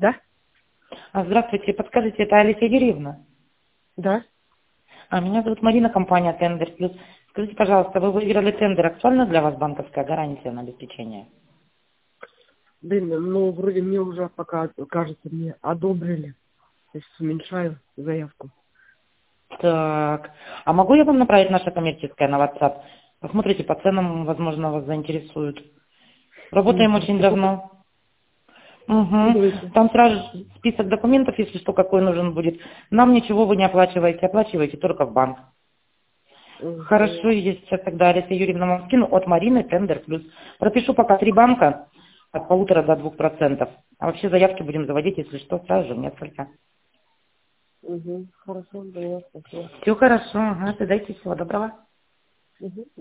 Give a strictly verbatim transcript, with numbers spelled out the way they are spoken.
Да? А, Здравствуйте, подскажите, это Алисия Юрьевна? Да. А, меня зовут Марина, компания Тендер Плюс. Скажите, пожалуйста, вы выиграли тендер, актуальна для вас банковская гарантия на обеспечение? Блин, ну, вроде мне уже пока, кажется, мне одобрили. То есть уменьшаю заявку. Так, а могу я вам направить наше коммерческое на WhatsApp? Посмотрите, по ценам, возможно, вас заинтересуют. Ну, Работаем очень хорошо. давно. Ну, Угу. давайте. Там сразу же список документов, если что, какой нужен будет. Нам ничего вы не оплачиваете, оплачиваете только в банк. Угу. Хорошо, я сейчас тогда Алиса Юрьевна вам скину от Марины Тендер Плюс. Пропишу пока три банка от полутора до двух процентов. А вообще заявки будем заводить, если что, сразу же в несколько. Угу. Хорошо, да, спасибо. Все хорошо, ага, дайте всего доброго. Угу.